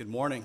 Good morning.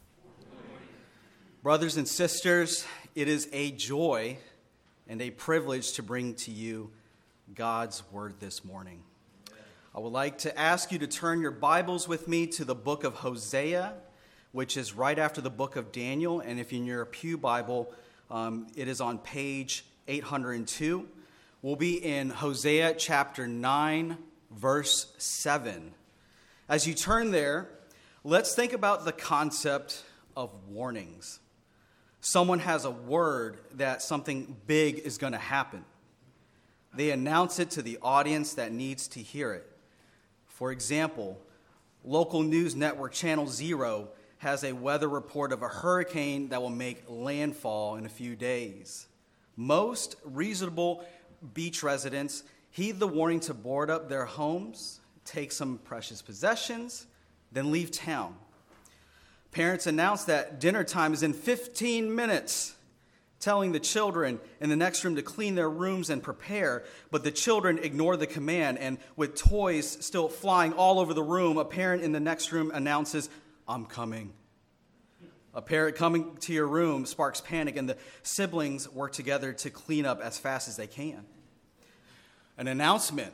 Brothers and sisters, it is a joy and a privilege to bring to you God's word this morning. I would like to ask you to turn your Bibles with me to the book of Hosea, which is right after the book of Daniel. And if you're in your Pew Bible, it is on page 802. We'll be in Hosea chapter 9, verse 7. As you turn there, let's think about the concept of warnings. Someone has a word that something big is going to happen. They announce it to the audience that needs to hear it. For example, local news network Channel Zero has a weather report of a hurricane that will make landfall in a few days. Most reasonable beach residents heed the warning to board up their homes, take some precious possessions, then leave town. Parents announce that dinner time is in 15 minutes, telling the children in the next room to clean their rooms and prepare, but the children ignore the command, and with toys still flying all over the room, a parent in the next room announces, "I'm coming." A parent coming to your room sparks panic, and the siblings work together to clean up as fast as they can. An announcement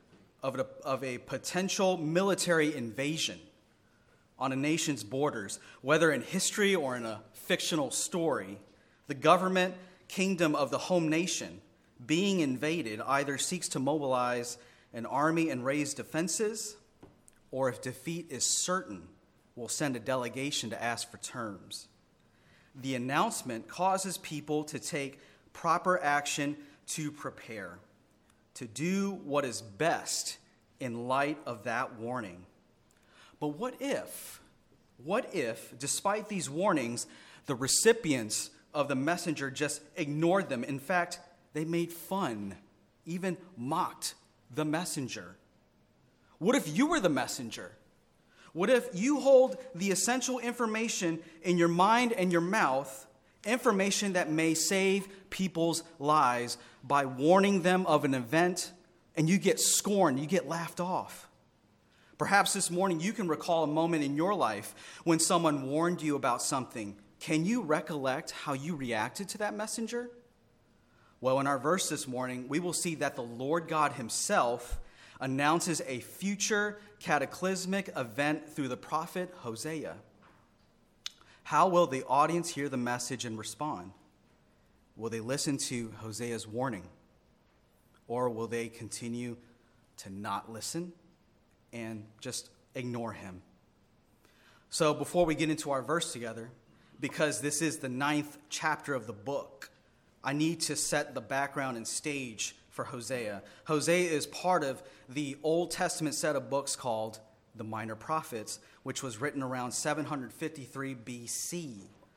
of a potential military invasion on a nation's borders, whether in history or in a fictional story, the government kingdom of the home nation being invaded either seeks to mobilize an army and raise defenses, or if defeat is certain, will send a delegation to ask for terms. The announcement causes people to take proper action to prepare, to do what is best in light of that warning. But what if, despite these warnings, the recipients of the messenger just ignored them? In fact, they made fun, even mocked the messenger. What if you were the messenger? What if you hold the essential information in your mind and your mouth, information that may save people's lives, by warning them of an event, and you get scorned, you get laughed off? Perhaps this morning you can recall a moment in your life when someone warned you about something. Can you recollect how you reacted to that messenger? Well, in our verse this morning, we will see that the Lord God himself announces a future cataclysmic event through the prophet Hosea. How will the audience hear the message and respond? Will they listen to Hosea's warning? Or will they continue to not listen and just ignore him? So before we get into our verse together, because this is the 9th chapter of the book, I need to set the background and stage for Hosea. Hosea is part of the Old Testament set of books called the Minor Prophets, which was written around 753 BC.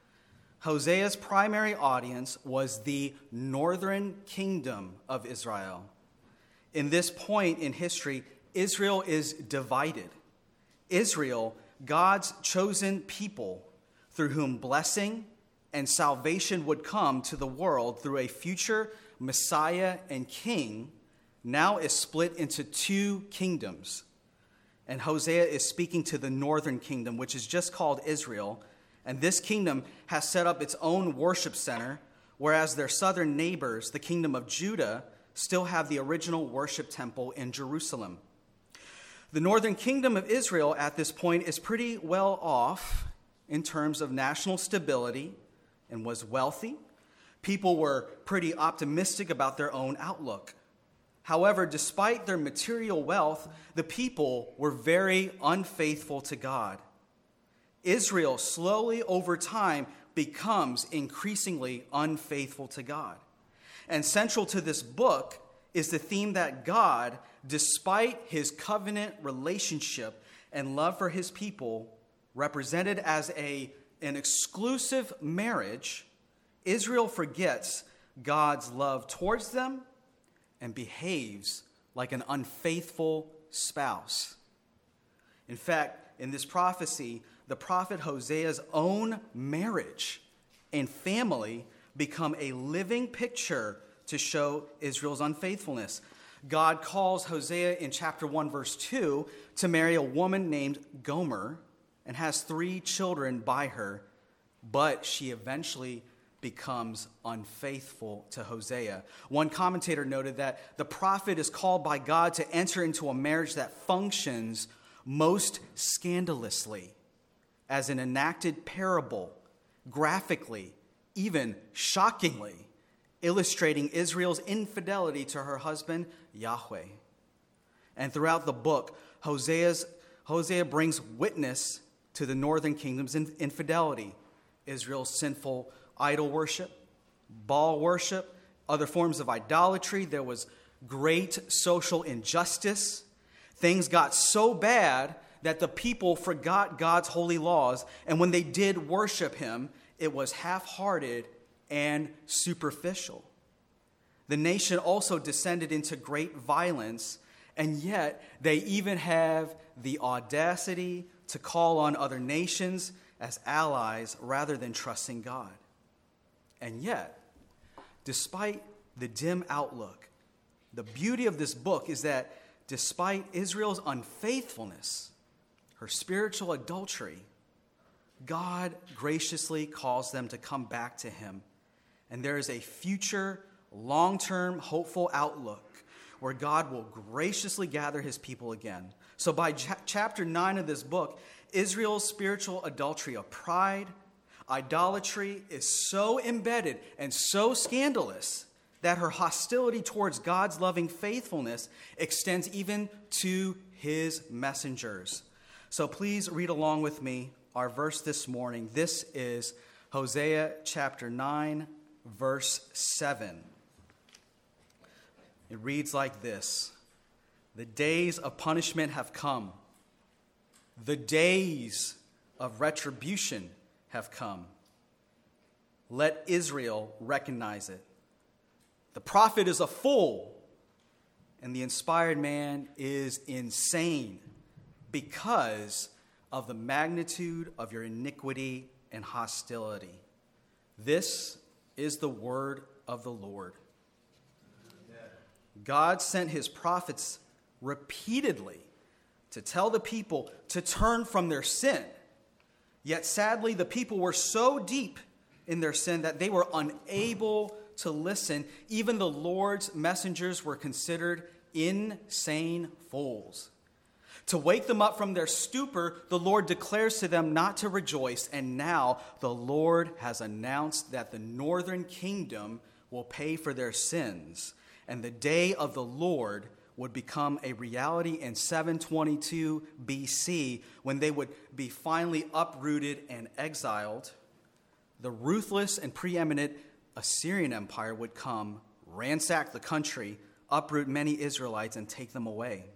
Hosea's primary audience was the northern kingdom of Israel. In this point in history, Israel is divided. Israel, God's chosen people, through whom blessing and salvation would come to the world through a future Messiah and King, now is split into two kingdoms. And Hosea is speaking to the northern kingdom, which is just called Israel. And this kingdom has set up its own worship center, whereas their southern neighbors, the kingdom of Judah, still have the original worship temple in Jerusalem. The northern kingdom of Israel at this point is pretty well off in terms of national stability and was wealthy. People were pretty optimistic about their own outlook. However, despite their material wealth, the people were very unfaithful to God. Israel slowly over time becomes increasingly unfaithful to God. And central to this book is the theme that God, despite his covenant relationship and love for his people, represented as an exclusive marriage, Israel forgets God's love towards them and behaves like an unfaithful spouse. In fact, in this prophecy, the prophet Hosea's own marriage and family become a living picture to show Israel's unfaithfulness. God calls Hosea in chapter 1, verse 2, to marry a woman named Gomer, and has 3 children by her, but she eventually becomes unfaithful to Hosea. One commentator noted that the prophet is called by God to enter into a marriage that functions most scandalously, as an enacted parable, graphically, even shockingly, illustrating Israel's infidelity to her husband, Yahweh. And throughout the book, Hosea brings witness to the northern kingdom's infidelity, Israel's sinful idol worship, Baal worship, other forms of idolatry. There was great social injustice. Things got so bad that the people forgot God's holy laws, and when they did worship him, it was half-hearted and superficial. The nation also descended into great violence, and yet they even have the audacity to call on other nations as allies rather than trusting God. And yet, despite the dim outlook, the beauty of this book is that despite Israel's unfaithfulness, her spiritual adultery, God graciously calls them to come back to him. And there is a future, long-term, hopeful outlook where God will graciously gather his people again. So by chapter 9 of this book, Israel's spiritual adultery of pride, idolatry is so embedded and so scandalous that her hostility towards God's loving faithfulness extends even to his messengers. So please read along with me our verse this morning. This is Hosea chapter 9, verse 7. It reads like this: "The days of punishment have come. The days of retribution have come. Let Israel recognize it. The prophet is a fool, and the inspired man is insane because of the magnitude of your iniquity and hostility." This is the word of the Lord. God sent his prophets repeatedly to tell the people to turn from their sin. Yet sadly, the people were so deep in their sin that they were unable to listen. Even the Lord's messengers were considered insane fools. To wake them up from their stupor, the Lord declares to them not to rejoice. And now the Lord has announced that the northern kingdom will pay for their sins. And the day of the Lord would become a reality in 722 BC, when they would be finally uprooted and exiled. The ruthless and preeminent Assyrian Empire would come, ransack the country, uproot many Israelites, and take them away.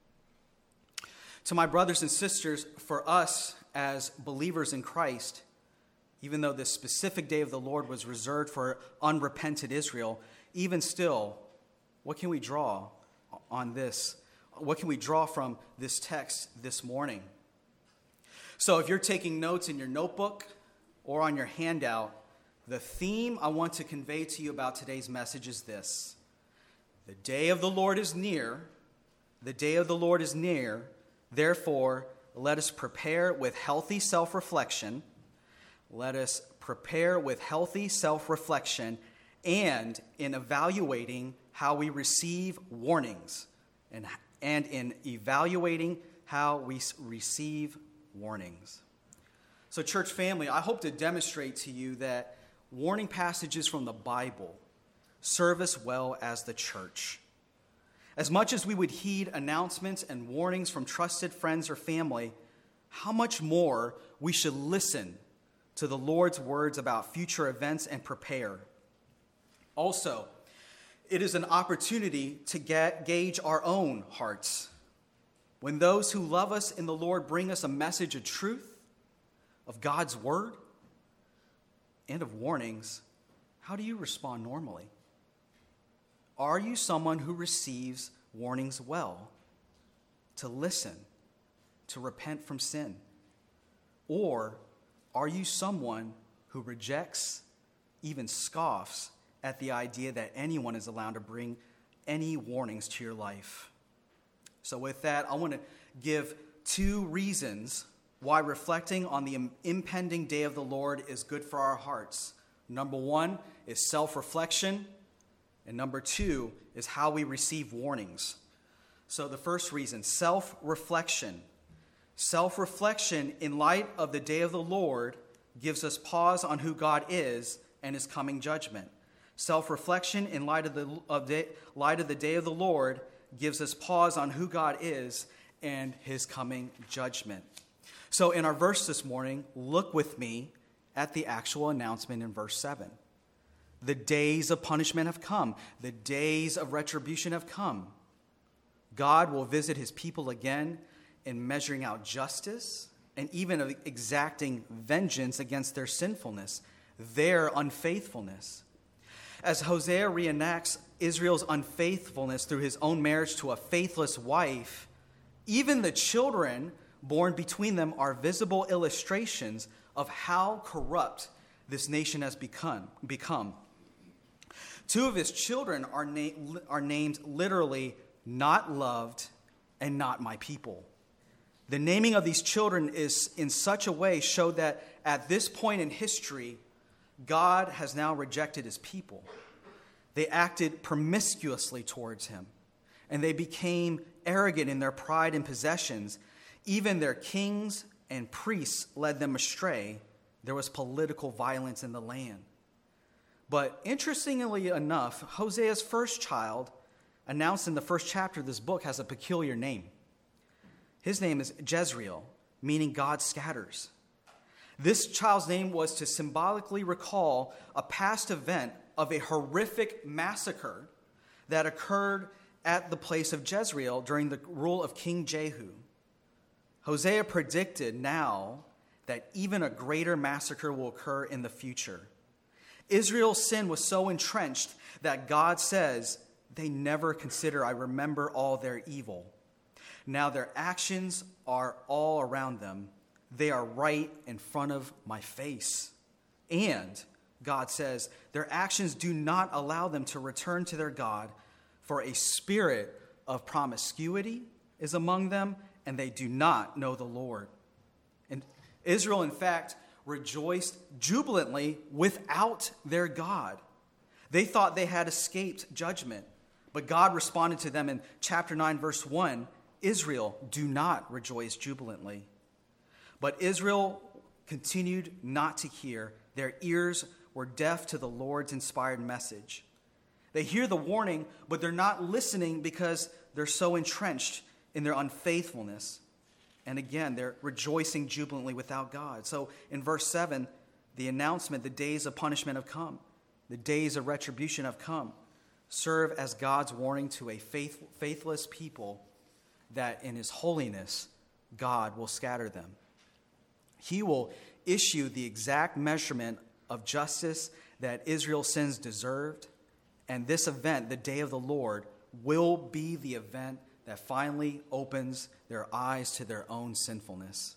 To my brothers and sisters, for us as believers in Christ, even though this specific day of the Lord was reserved for unrepentant Israel, even still, what can we draw on this? What can we draw from this text this morning? So if you're taking notes in your notebook or on your handout, the theme I want to convey to you about today's message is this: the day of the Lord is near. The day of the Lord is near. Therefore, let us prepare with healthy self-reflection. Let us prepare with healthy self-reflection and in evaluating how we receive warnings, and in evaluating how we receive warnings. So, church family, I hope to demonstrate to you that warning passages from the Bible serve us well as the church. As much as we would heed announcements and warnings from trusted friends or family, how much more we should listen to the Lord's words about future events and prepare. Also, it is an opportunity to gauge our own hearts. When those who love us in the Lord bring us a message of truth, of God's word, and of warnings, how do you respond normally? Are you someone who receives warnings well, to listen, to repent from sin? Or are you someone who rejects, even scoffs at the idea that anyone is allowed to bring any warnings to your life? So with that, I want to give 2 reasons why reflecting on the impending day of the Lord is good for our hearts. Number one is self-reflection, and number two is how we receive warnings. So the first reason, self-reflection. Self-reflection in light of the day of the Lord gives us pause on who God is and his coming judgment. Self-reflection in light of the day of the Lord gives us pause on who God is and his coming judgment. So in our verse this morning, look with me at the actual announcement in verse 7. The days of punishment have come. The days of retribution have come. God will visit his people again in measuring out justice and even of exacting vengeance against their sinfulness, their unfaithfulness. As Hosea reenacts Israel's unfaithfulness through his own marriage to a faithless wife, even the children born between them are visible illustrations of how corrupt this nation has become. Two of his children are named literally not loved and not my people. The naming of these children is in such a way showed that at this point in history, God has now rejected his people. They acted promiscuously towards him, and they became arrogant in their pride and possessions. Even their kings and priests led them astray. There was political violence in the land. But interestingly enough, Hosea's first child, announced in the first chapter of this book, has a peculiar name. His name is Jezreel, meaning God scatters. This child's name was to symbolically recall a past event of a horrific massacre that occurred at the place of Jezreel during the rule of King Jehu. Hosea predicted now that even a greater massacre will occur in the future. Israel's sin was so entrenched that God says, they never consider, I remember all their evil. Now their actions are all around them. They are right in front of my face. And God says, their actions do not allow them to return to their God, for a spirit of promiscuity is among them, and they do not know the Lord. And Israel, in fact, rejoiced jubilantly without their God. They thought they had escaped judgment, but God responded to them in chapter 9, verse 1, Israel, do not rejoice jubilantly. But Israel continued not to hear. Their ears were deaf to the Lord's inspired message. They hear the warning, but they're not listening because they're so entrenched in their unfaithfulness. And again, they're rejoicing jubilantly without God. So in verse 7, the announcement, the days of punishment have come. The days of retribution have come. Serve as God's warning to a faithless people that in his holiness, God will scatter them. He will issue the exact measurement of justice that Israel's sins deserved. And this event, the day of the Lord, will be the event that finally opens their eyes to their own sinfulness.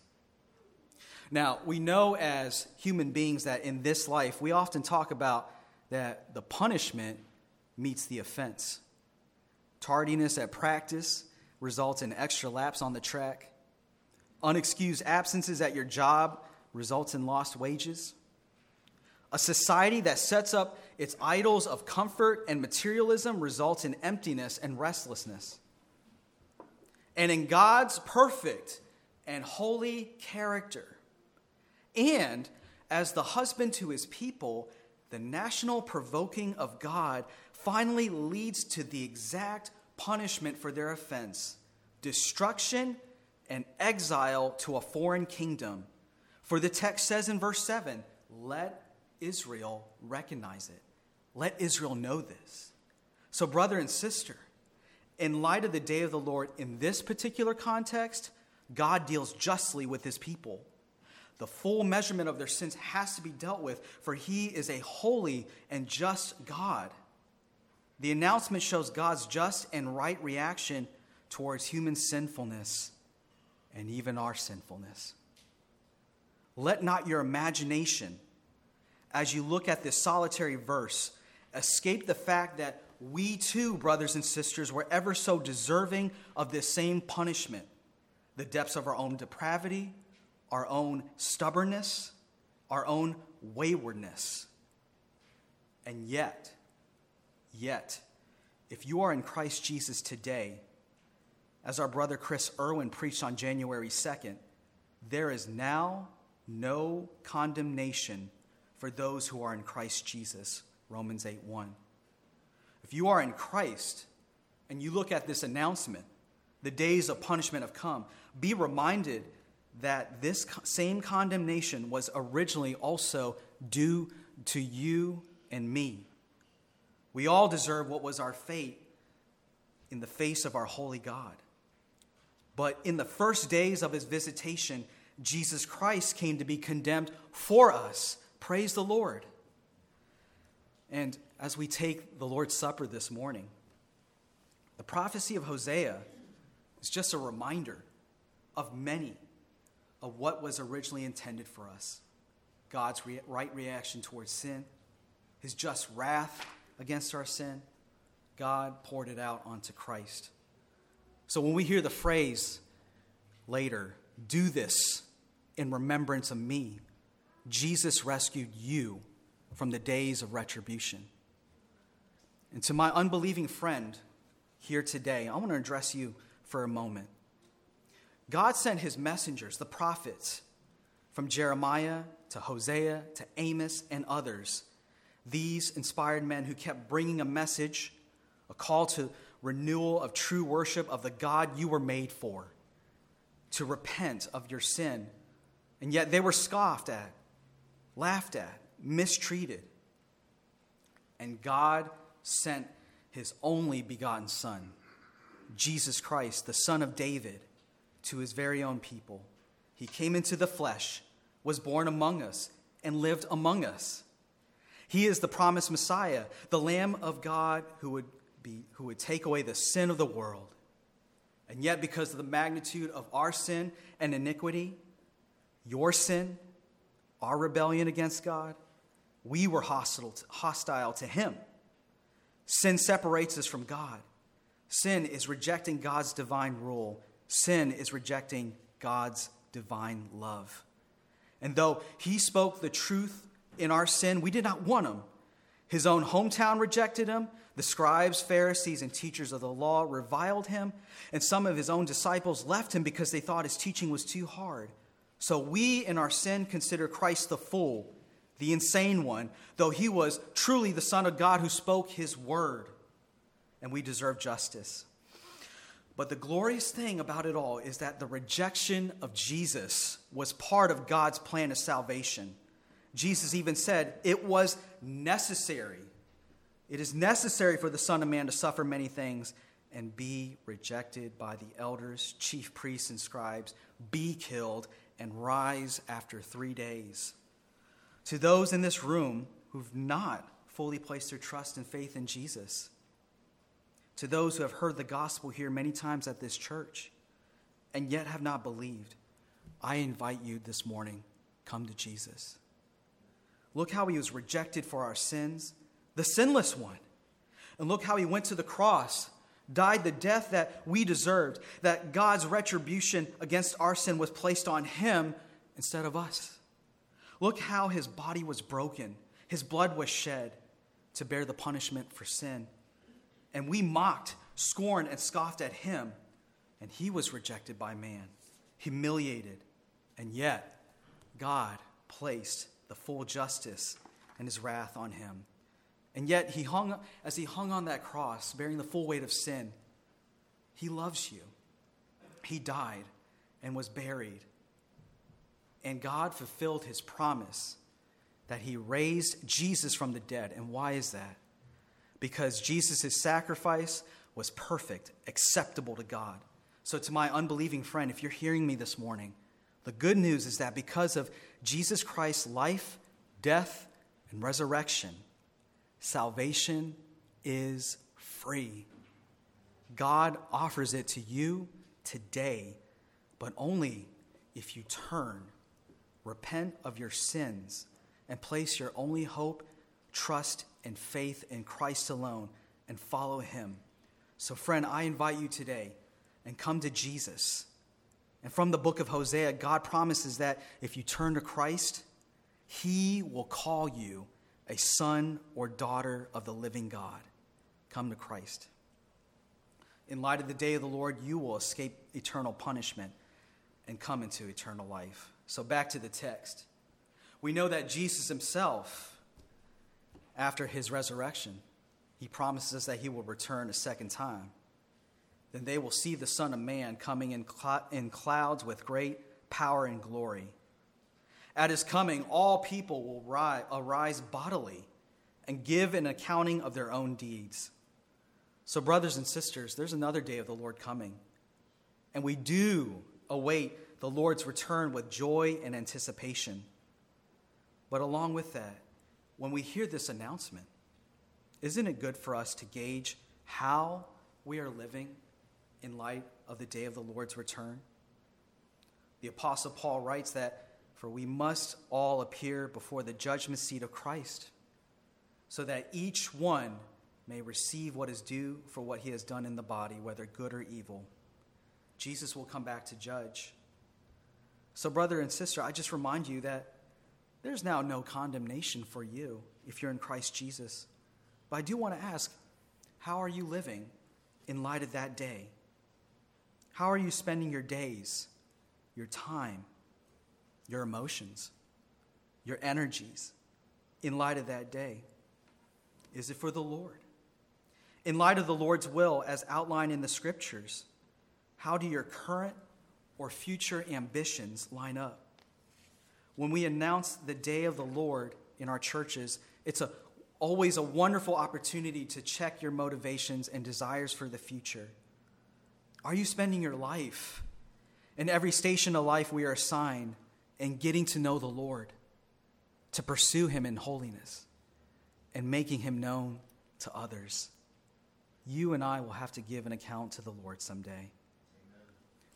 Now, we know as human beings that in this life, we often talk about that the punishment meets the offense. Tardiness at practice results in extra laps on the track. Unexcused absences at your job results in lost wages. A society that sets up its idols of comfort and materialism results in emptiness and restlessness. And in God's perfect and holy character, and as the husband to his people, the national provoking of God finally leads to the exact punishment for their offense, destruction and exile to a foreign kingdom. For the text says in verse 7, let Israel recognize it. Let Israel know this. So brother and sister, in light of the day of the Lord, in this particular context, God deals justly with his people. The full measurement of their sins has to be dealt with, for he is a holy and just God. The announcement shows God's just and right reaction towards human sinfulness and even our sinfulness. Let not your imagination, as you look at this solitary verse, escape the fact that we too, brothers and sisters, were ever so deserving of this same punishment. The depths of our own depravity, our own stubbornness, our own waywardness. And yet, if you are in Christ Jesus today, as our brother Chris Irwin preached on January 2nd, there is now no condemnation for those who are in Christ Jesus, Romans 8:1. If you are in Christ and you look at this announcement, the days of punishment have come, be reminded that this same condemnation was originally also due to you and me. We all deserve what was our fate in the face of our holy God. But in the first days of his visitation, Jesus Christ came to be condemned for us. Praise the Lord. And as we take the Lord's Supper this morning, the prophecy of Hosea is just a reminder of many of what was originally intended for us. God's right reaction towards sin, his just wrath against our sin. God poured it out onto Christ. So when we hear the phrase later, do this in remembrance of me, Jesus rescued you from the days of retribution. And to my unbelieving friend here today, I want to address you for a moment. God sent his messengers, the prophets, from Jeremiah to Hosea to Amos and others. These inspired men who kept bringing a message, a call to renewal of true worship of the God you were made for, to repent of your sin. And yet they were scoffed at, laughed at, mistreated. And God sent his only begotten Son, Jesus Christ, the Son of David, to his very own people. He came into the flesh, was born among us, and lived among us. He is the promised Messiah, the Lamb of God who would take away the sin of the world. And yet, because of the magnitude of our sin and iniquity, your sin, our rebellion against God, we were hostile to him. Sin separates us from God. Sin is rejecting God's divine rule. Sin is rejecting God's divine love. And though he spoke the truth in our sin, we did not want him. His own hometown rejected him. The scribes, Pharisees, and teachers of the law reviled him. And some of his own disciples left him because they thought his teaching was too hard. So we, in our sin, consider Christ the fool, the insane one, though he was truly the Son of God who spoke his word. And we deserve justice. But the glorious thing about it all is that the rejection of Jesus was part of God's plan of salvation. Jesus even said it was necessary. It is necessary for the Son of Man to suffer many things and be rejected by the elders, chief priests, and scribes, be killed, and rise after 3 days. To those in this room who've not fully placed their trust and faith in Jesus, to those who have heard the gospel here many times at this church and yet have not believed, I invite you this morning, come to Jesus. Look how he was rejected for our sins, the sinless one. And look how he went to the cross, died the death that we deserved, that God's retribution against our sin was placed on him instead of us. Look how his body was broken, his blood was shed to bear the punishment for sin. And we mocked, scorned, and scoffed at him, and he was rejected by man, humiliated, and yet God placed the full justice and his wrath on him. And yet as he hung on that cross, bearing the full weight of sin, he loves you. He died and was buried. And God fulfilled his promise that he raised Jesus from the dead. And why is that? Because Jesus' sacrifice was perfect, acceptable to God. So to my unbelieving friend, if you're hearing me this morning, the good news is that because of Jesus Christ's life, death, and resurrection, salvation is free. God offers it to you today, but only if you turn, repent of your sins, and place your only hope, trust, and faith in Christ alone, and follow him. So friend, I invite you today, and come to Jesus, And from the book of Hosea, God promises that if you turn to Christ, he will call you a son or daughter of the living God. Come to Christ. In light of the day of the Lord, you will escape eternal punishment and come into eternal life. So back to the text. We know that Jesus himself, after his resurrection, he promises us that he will return a second time. Then they will see the Son of Man coming in clouds with great power and glory. At his coming, all people will arise bodily and give an accounting of their own deeds. So, brothers and sisters, there's another day of the Lord coming. And we do await the Lord's return with joy and anticipation. But along with that, when we hear this announcement, isn't it good for us to gauge how we are living in light of the day of the Lord's return? The Apostle Paul writes that, for we must all appear before the judgment seat of Christ, so that each one may receive what is due for what he has done in the body, whether good or evil. Jesus will come back to judge. So, brother and sister, I just remind you that there's now no condemnation for you if you're in Christ Jesus. But I do want to ask, how are you living in light of that day? How are you spending your days, your time, your emotions, your energies in light of that day? Is it for the Lord? In light of the Lord's will as outlined in the scriptures, how do your current or future ambitions line up? When we announce the day of the Lord in our churches, it's always a wonderful opportunity to check your motivations and desires for the future. Are you spending your life in every station of life we are assigned and getting to know the Lord, to pursue him in holiness and making him known to others? You and I will have to give an account to the Lord someday. Amen.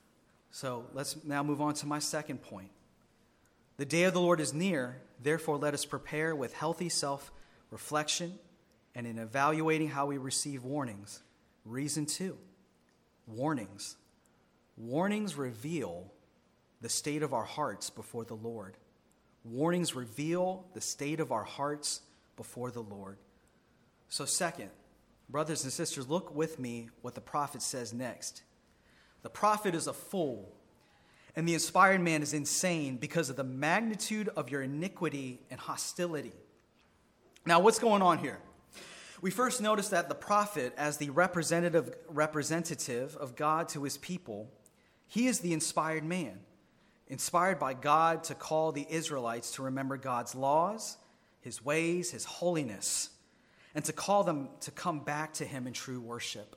So let's now move on to my second point. The day of the Lord is near, therefore let us prepare with healthy self-reflection and in evaluating how we receive warnings. Reason 2, warnings. Warnings reveal the state of our hearts before the Lord. Warnings reveal the state of our hearts before the Lord. So second, brothers and sisters, look with me what the prophet says next. The prophet is a fool, and the inspired man is insane because of the magnitude of your iniquity and hostility. Now, what's going on here? We first notice that the prophet, as the representative of God to his people, he is the inspired man, inspired by God to call the Israelites to remember God's laws, his ways, his holiness, and to call them to come back to him in true worship.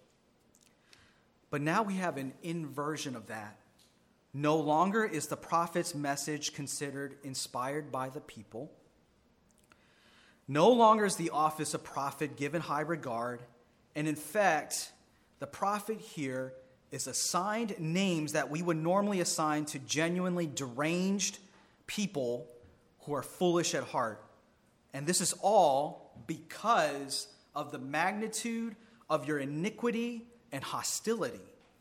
But now we have an inversion of that. No longer is the prophet's message considered inspired by the people. No longer is the office of prophet given high regard. And in fact, the prophet here is assigned names that we would normally assign to genuinely deranged people who are foolish at heart. And this is all because of the magnitude of your iniquity and hostility.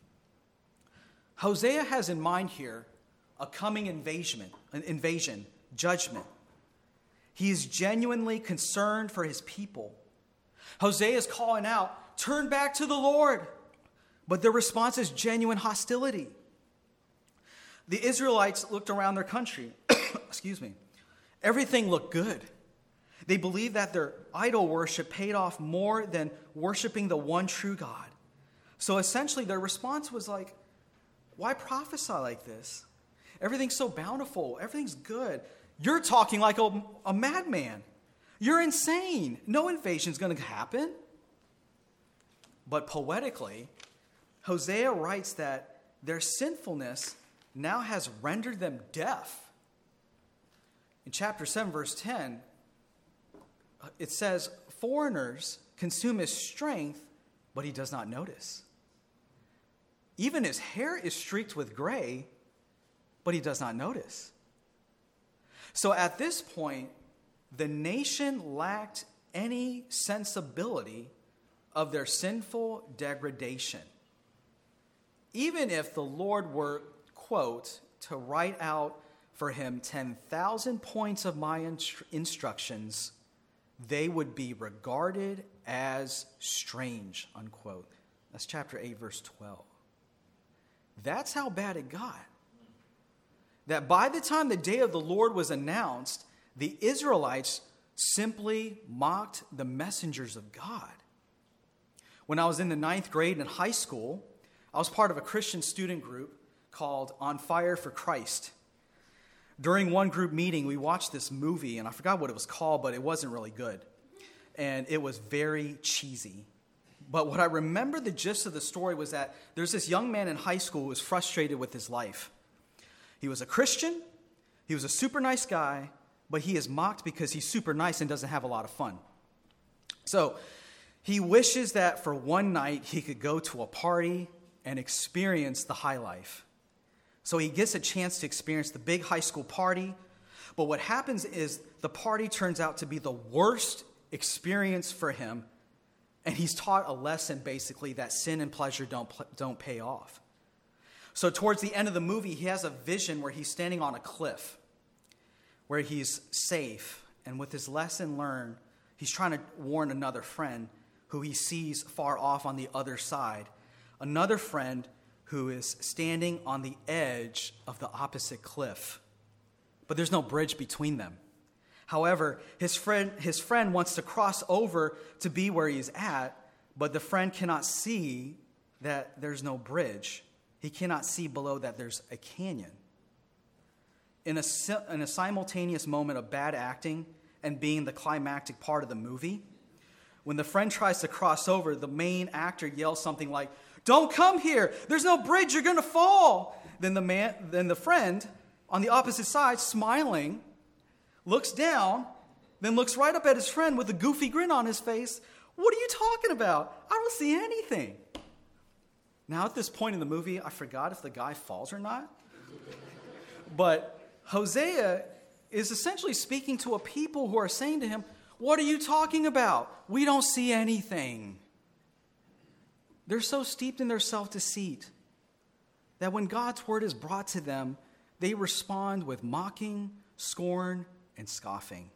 Hosea has in mind here a coming invasion, judgment. He is genuinely concerned for his people. Hosea is calling out, turn back to the Lord. But their response is genuine hostility. The Israelites looked around their country. Excuse me. Everything looked good. They believed that their idol worship paid off more than worshiping the one true God. So essentially their response was like, why prophesy like this? Everything's so bountiful. Everything's good. You're talking like a madman. You're insane. No invasion's going to happen. But poetically, Hosea writes that their sinfulness now has rendered them deaf. In chapter 7, verse 10, it says, foreigners consume his strength, but he does not notice. Even his hair is streaked with gray, but he does not notice. So at this point, the nation lacked any sensibility of their sinful degradation. Even if the Lord were quote, to write out for him 10,000 points of my instructions, they would be regarded as strange, unquote. That's chapter 8, verse 12. That's how bad it got. That by the time the day of the Lord was announced, the Israelites simply mocked the messengers of God. When I was in the 9th grade in high school, I was part of a Christian student group called On Fire for Christ. During one group meeting, we watched this movie, and I forgot what it was called, but it wasn't really good. And it was very cheesy. But what I remember the gist of the story was that there's this young man in high school who was frustrated with his life. He was a Christian, he was a super nice guy, but he is mocked because he's super nice and doesn't have a lot of fun. So he wishes that for one night he could go to a party and experience the high life. So he gets a chance to experience the big high school party. But what happens is the party turns out to be the worst experience for him. And he's taught a lesson, basically, that sin and pleasure don't pay off. So towards the end of the movie, he has a vision where he's standing on a cliff, where he's safe. And with his lesson learned, he's trying to warn another friend who he sees far off on the other side. Another friend who is standing on the edge of the opposite cliff. But there's no bridge between them. However, his friend wants to cross over to be where he's at, but the friend cannot see that there's no bridge. He cannot see below that there's a canyon. In a simultaneous moment of bad acting and being the climactic part of the movie, when the friend tries to cross over, the main actor yells something like, "Don't come here! There's no bridge, you're going to fall!" Then the friend on the opposite side, smiling, looks down, then looks right up at his friend with a goofy grin on his face. "What are you talking about? I don't see anything." Now, at this point in the movie, I forgot if the guy falls or not. But Hosea is essentially speaking to a people who are saying to him, "What are you talking about? We don't see anything." They're so steeped in their self-deceit that when God's word is brought to them, they respond with mocking, scorn, and scoffing.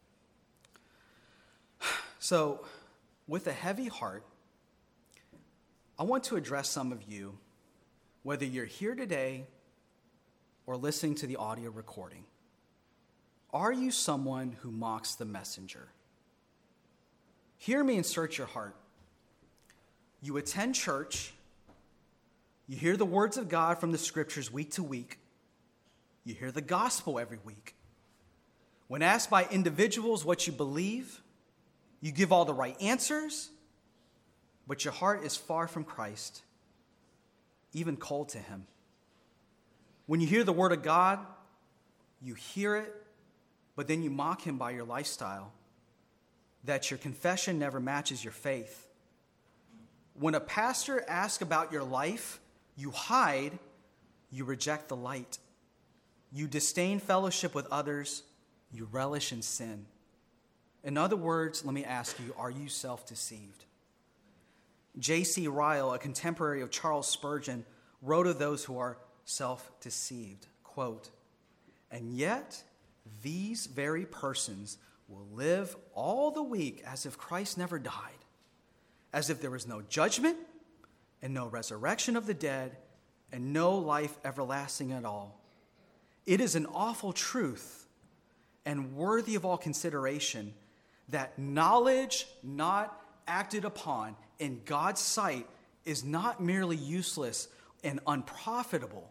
So, with a heavy heart, I want to address some of you, whether you're here today or listening to the audio recording. Are you someone who mocks the messenger? Hear me and search your heart. You attend church, you hear the words of God from the scriptures week to week, you hear the gospel every week. When asked by individuals what you believe, you give all the right answers, but your heart is far from Christ, even cold to him. When you hear the word of God, you hear it, but then you mock him by your lifestyle, that your confession never matches your faith. When a pastor asks about your life, you hide, you reject the light. You disdain fellowship with others, you relish in sin. In other words, let me ask you, are you self-deceived? J.C. Ryle, a contemporary of Charles Spurgeon, wrote of those who are self-deceived, quote, "And yet these very persons will live all the week as if Christ never died, as if there was no judgment and no resurrection of the dead and no life everlasting at all. It is an awful truth and worthy of all consideration that knowledge not acted upon in God's sight is not merely useless and unprofitable.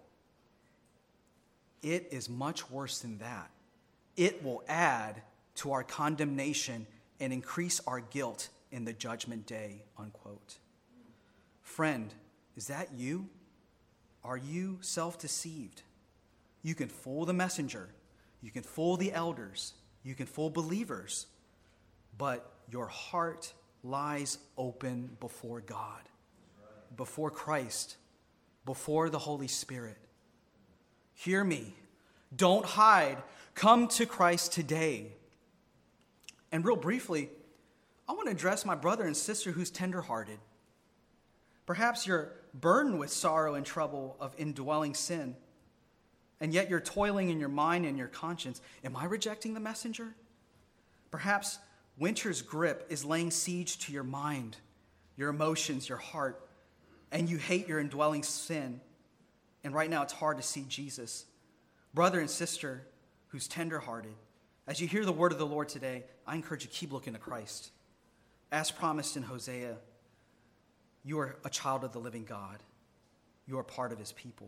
It is much worse than that. It will add to our condemnation and increase our guilt in the judgment day," unquote. Friend, is that you? Are you self-deceived? You can fool the messenger. You can fool the elders. You can fool believers. But your heart lies open before God, before Christ, before the Holy Spirit. Hear me. Don't hide. Come to Christ today. And real briefly, I want to address my brother and sister who's tenderhearted. Perhaps you're burdened with sorrow and trouble of indwelling sin. and yet you're toiling in your mind and your conscience. Am I rejecting the messenger? Perhaps winter's grip is laying siege to your mind, your emotions, your heart, and you hate your indwelling sin. And right now it's hard to see Jesus. Brother and sister who's tenderhearted, as you hear the word of the Lord today, I encourage you to keep looking to Christ. As promised in Hosea, you are a child of the living God. You are part of his people.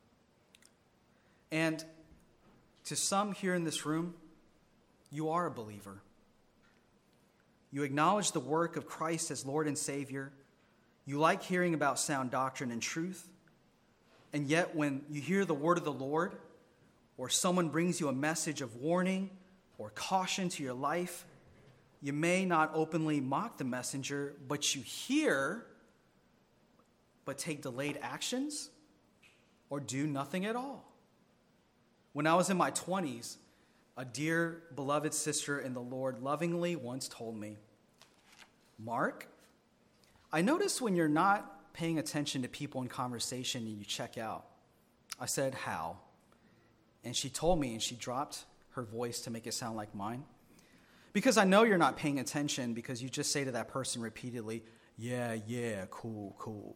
And to some here in this room, you are a believer. You acknowledge the work of Christ as Lord and Savior. You like hearing about sound doctrine and truth. And yet when you hear the word of the Lord, or someone brings you a message of warning or caution to your life, you may not openly mock the messenger, but you hear, but take delayed actions or do nothing at all. When I was in my 20s, a dear beloved sister in the Lord lovingly once told me, Mark, I notice when you're not paying attention to people in conversation and you check out. I said, how? And she told me, and she dropped her voice to make it sound like mine. Because I know you're not paying attention because you just say to that person repeatedly, yeah, cool.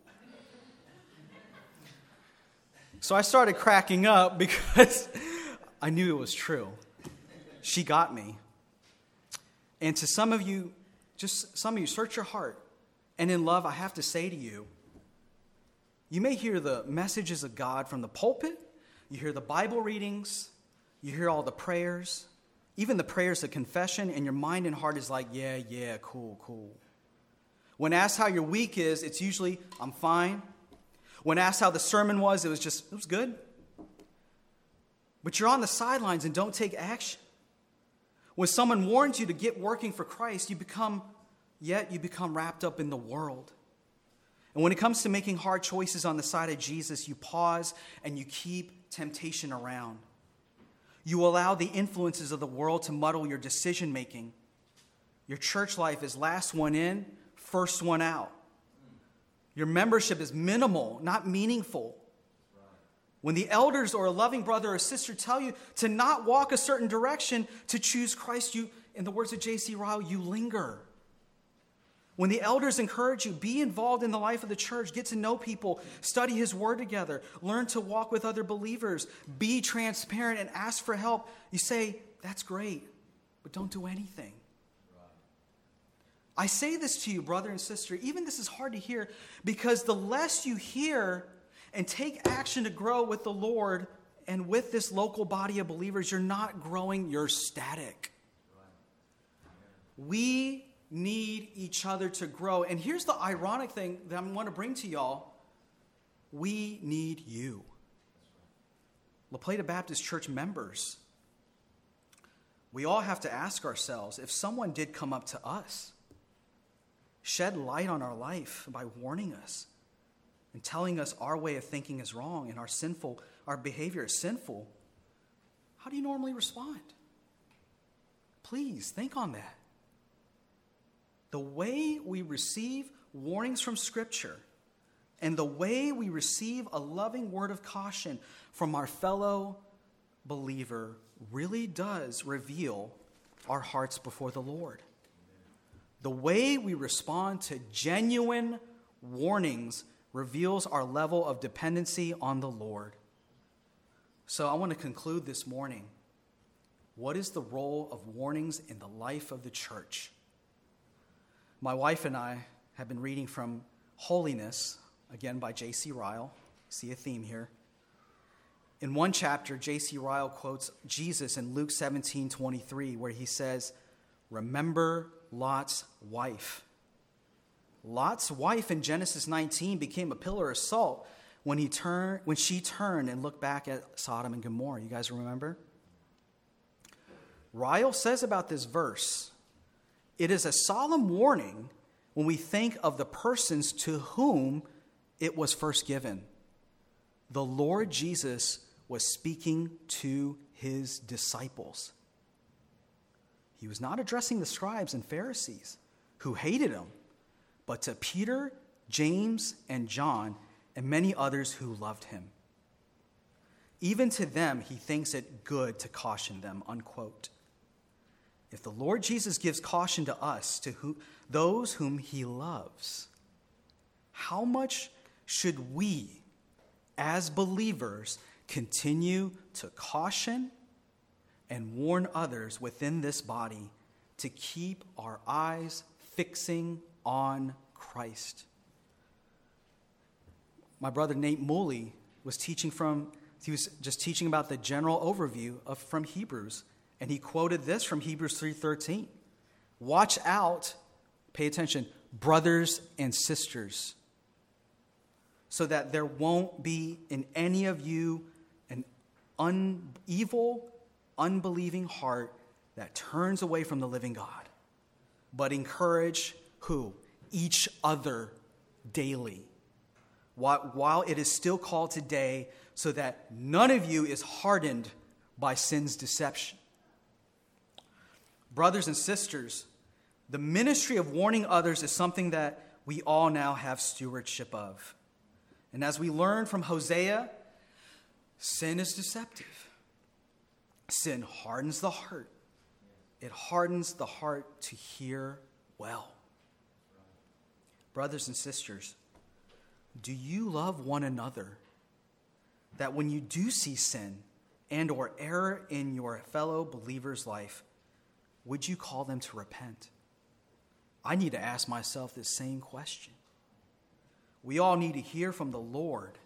So I started cracking up because I knew it was true. She got me. And to some of you, search your heart. And in love, I have to say to you, you may hear the messages of God from the pulpit, you hear the Bible readings, you hear all the prayers, even the prayers of confession, and your mind and heart is like, yeah, cool. When asked how your week is, it's usually, I'm fine. When asked how the sermon was, it was good. But you're on the sidelines and don't take action. When someone warns you to get working for Christ, you become wrapped up in the world. And when it comes to making hard choices on the side of Jesus, you pause and you keep temptation around. You allow the influences of the world to muddle your decision making. Your church life is last one in, first one out. Your membership is minimal, not meaningful. When the elders or a loving brother or sister tell you to not walk a certain direction, to choose Christ, you, in the words of J.C. Ryle, you linger. When the elders encourage you, be involved in the life of the church, get to know people, study his word together, learn to walk with other believers, be transparent and ask for help, you say, that's great, but don't do anything. I say this to you, brother and sister, even this is hard to hear, because the less you hear and take action to grow with the Lord and with this local body of believers, you're not growing, you're static. We need each other to grow. And here's the ironic thing that I want to bring to y'all. We need you. La Plata Baptist Church members. We all have to ask ourselves, if someone did come up to us, shed light on our life by warning us and telling us our way of thinking is wrong and our behavior is sinful, how do you normally respond? Please think on that. The way we receive warnings from Scripture and the way we receive a loving word of caution from our fellow believer really does reveal our hearts before the Lord. The way we respond to genuine warnings reveals our level of dependency on the Lord. So I want to conclude this morning. What is the role of warnings in the life of the church? My wife and I have been reading from Holiness, again by J.C. Ryle. See a theme here. In one chapter, J.C. Ryle quotes Jesus in Luke 17:23, where he says, "Remember Lot's wife." Lot's wife in Genesis 19 became a pillar of salt when she turned and looked back at Sodom and Gomorrah. You guys remember? Ryle says about this verse, it is a solemn warning when we think of the persons to whom it was first given. The Lord Jesus was speaking to his disciples. He was not addressing the scribes and Pharisees who hated him, but to Peter, James, and John, and many others who loved him. Even to them, he thinks it good to caution them, unquote. If the Lord Jesus gives caution to us, those whom he loves, how much should we, as believers, continue to caution and warn others within this body to keep our eyes fixing on Christ? My brother Nate Mooley was teaching about the general overview from Hebrews, and he quoted this from Hebrews 3:13. Watch out, pay attention, brothers and sisters, so that there won't be in any of you an evil, unbelieving heart that turns away from the living God, but encourage who? Each other daily, while it is still called today, so that none of you is hardened by sin's deception. Brothers and sisters, the ministry of warning others is something that we all now have stewardship of. And as we learn from Hosea, sin is deceptive. Sin hardens the heart. It hardens the heart to hear well. Brothers and sisters, do you love one another, that when you do see sin and or error in your fellow believer's life, would you call them to repent? I need to ask myself this same question. We all need to hear from the Lord,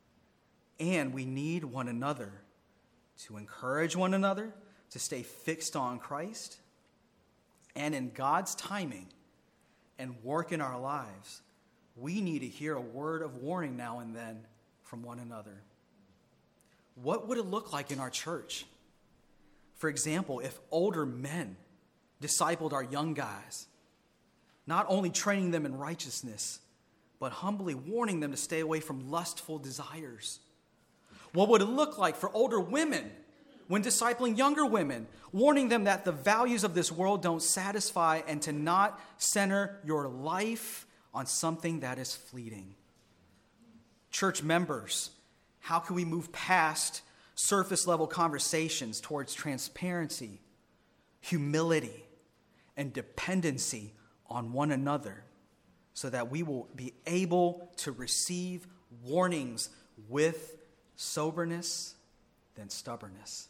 and we need one another to encourage one another, to stay fixed on Christ, and in God's timing and work in our lives, we need to hear a word of warning now and then from one another. What would it look like in our church? For example, if older men discipled our young guys, not only training them in righteousness, but humbly warning them to stay away from lustful desires. What would it look like for older women when discipling younger women, warning them that the values of this world don't satisfy and to not center your life on something that is fleeting? Church members, how can we move past surface level conversations towards transparency, humility, and dependency on one another, so that we will be able to receive warnings with soberness than stubbornness?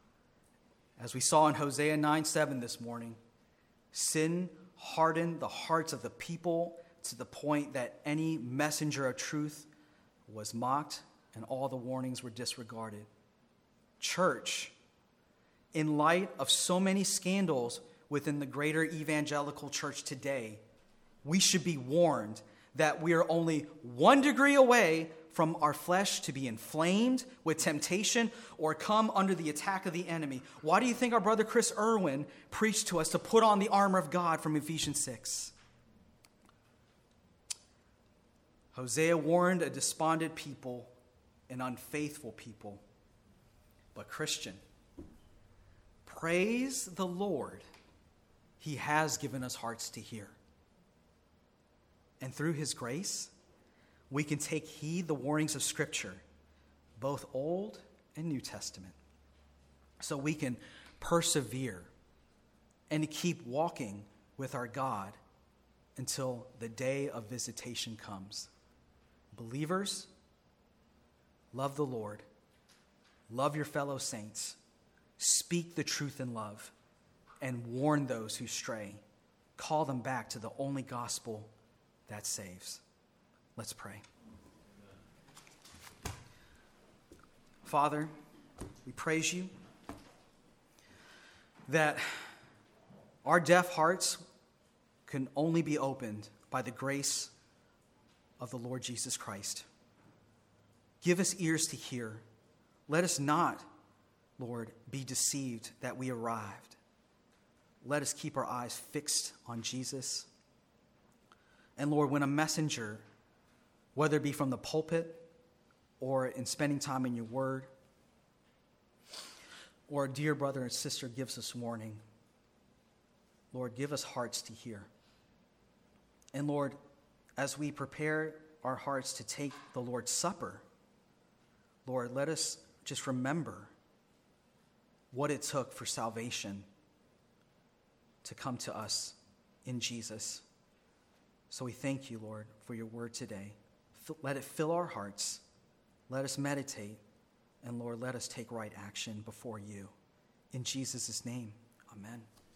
As we saw in Hosea 9:7 this morning, sin hardened the hearts of the people to the point that any messenger of truth was mocked and all the warnings were disregarded. Church, in light of so many scandals within the greater evangelical church today, we should be warned that we are only 1 degree away from our flesh to be inflamed with temptation or come under the attack of the enemy. Why do you think our brother Chris Irwin preached to us to put on the armor of God from Ephesians 6? Hosea warned a despondent people, an unfaithful people. But Christian, praise the Lord, he has given us hearts to hear. And through his grace, we can take heed the warnings of Scripture, both Old and New Testament, so we can persevere and keep walking with our God until the day of visitation comes. Believers, love the Lord, love your fellow saints, speak the truth in love, and warn those who stray. Call them back to the only gospel that saves. Let's pray. Father, we praise you that our deaf hearts can only be opened by the grace of the Lord Jesus Christ. Give us ears to hear. Let us not, Lord, be deceived that we arrived. Let us keep our eyes fixed on Jesus. And Lord, when a messenger, whether it be from the pulpit or in spending time in your word, or a dear brother and sister gives us warning, Lord, give us hearts to hear. And Lord, as we prepare our hearts to take the Lord's Supper, Lord, let us just remember what it took for salvation to come to us in Jesus. So we thank you, Lord, for your word today. Let it fill our hearts. Let us meditate. And Lord, let us take right action before you. In Jesus' name, amen.